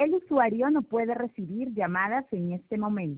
El usuario no puede recibir llamadas en este momento.